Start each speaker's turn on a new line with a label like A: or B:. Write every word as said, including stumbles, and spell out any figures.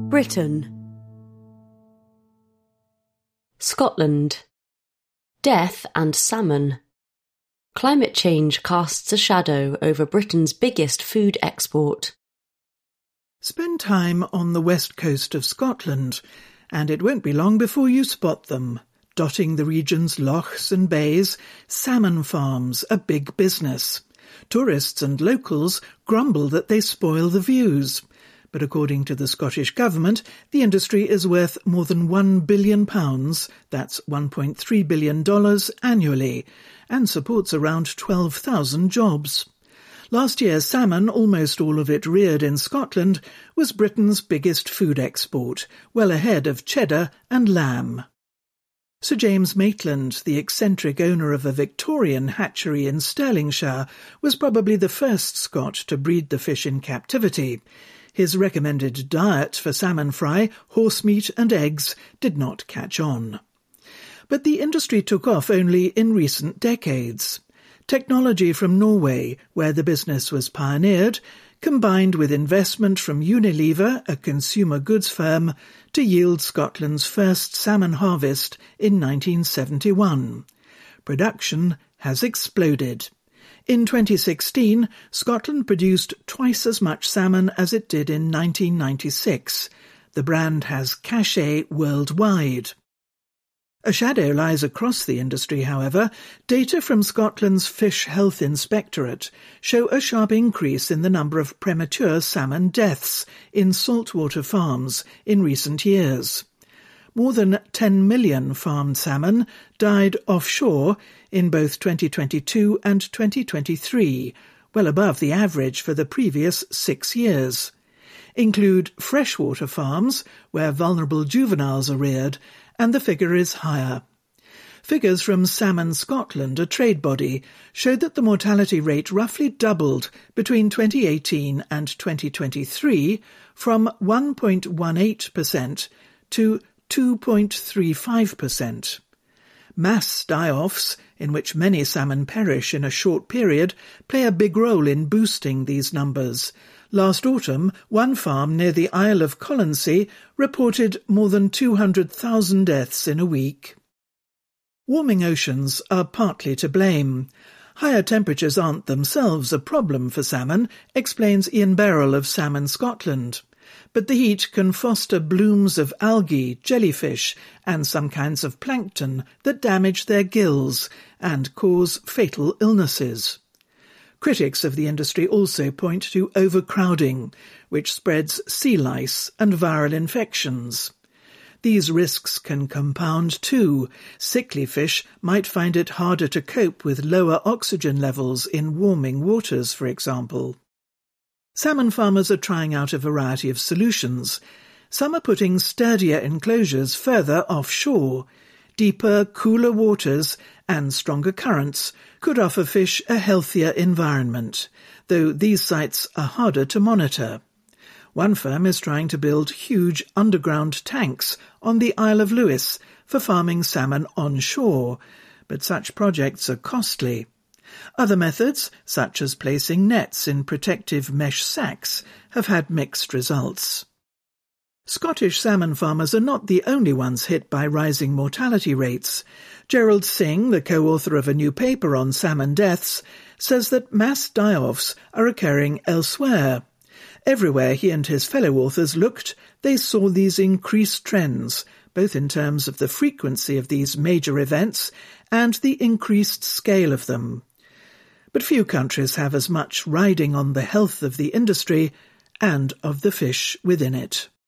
A: Britain. Scotland. Death and salmon. Climate change casts a shadow over Britain's biggest food export.
B: Spend time on the west coast of Scotland, and it won't be long before you spot them. Dotting the region's lochs and bays, salmon farms are big business. Tourists and locals grumble that they spoil the views. But according to the Scottish Government, the industry is worth more than one billion pounds, that's one point three billion dollars annually, and supports around twelve thousand jobs. Last year, salmon, almost all of it reared in Scotland, was Britain's biggest food export, well ahead of cheddar and lamb. Sir James Maitland, the eccentric owner of a Victorian hatchery in Stirlingshire, was probably the first Scot to breed the fish in captivity. His recommended diet for salmon fry, horse meat and eggs did not catch on. But the industry took off only in recent decades. Technology from Norway, where the business was pioneered, combined with investment from Unilever, a consumer goods firm, to yield Scotland's first salmon harvest in nineteen seventy-one. Production has exploded. In twenty sixteen, Scotland produced twice as much salmon as it did in nineteen ninety-six. The brand has cachet worldwide. A shadow lies across the industry, however. Data from Scotland's Fish Health Inspectorate show a sharp increase in the number of premature salmon deaths in saltwater farms in recent years. More than ten million farmed salmon died offshore in both twenty twenty-two and twenty twenty-three, well above the average for the previous six years. Include freshwater farms, where vulnerable juveniles are reared, and the figure is higher. Figures from Salmon Scotland, a trade body, showed that the mortality rate roughly doubled between twenty eighteen and twenty twenty-three from one point one eight percent to two point three five percent. Mass die-offs, in which many salmon perish in a short period, play a big role in boosting these numbers. Last autumn, one farm near the Isle of Colonsay reported more than two hundred thousand deaths in a week. Warming oceans are partly to blame. Higher temperatures aren't themselves a problem for salmon, explains Ian Beryl of Salmon Scotland. But the heat can foster blooms of algae, jellyfish, and some kinds of plankton that damage their gills and cause fatal illnesses. Critics of the industry also point to overcrowding, which spreads sea lice and viral infections. These risks can compound too. Sickly fish might find it harder to cope with lower oxygen levels in warming waters, for example. Salmon farmers are trying out a variety of solutions. Some are putting sturdier enclosures further offshore. Deeper, cooler waters and stronger currents could offer fish a healthier environment, though these sites are harder to monitor. One firm is trying to build huge underground tanks on the Isle of Lewis for farming salmon onshore, but such projects are costly. Other methods, such as placing nets in protective mesh sacks, have had mixed results. Scottish salmon farmers are not the only ones hit by rising mortality rates. Gerald Singh, the co-author of a new paper on salmon deaths, says that mass die-offs are occurring elsewhere. Everywhere he and his fellow authors looked, they saw these increased trends, both in terms of the frequency of these major events and the increased scale of them. But few countries have as much riding on the health of the industry and of the fish within it.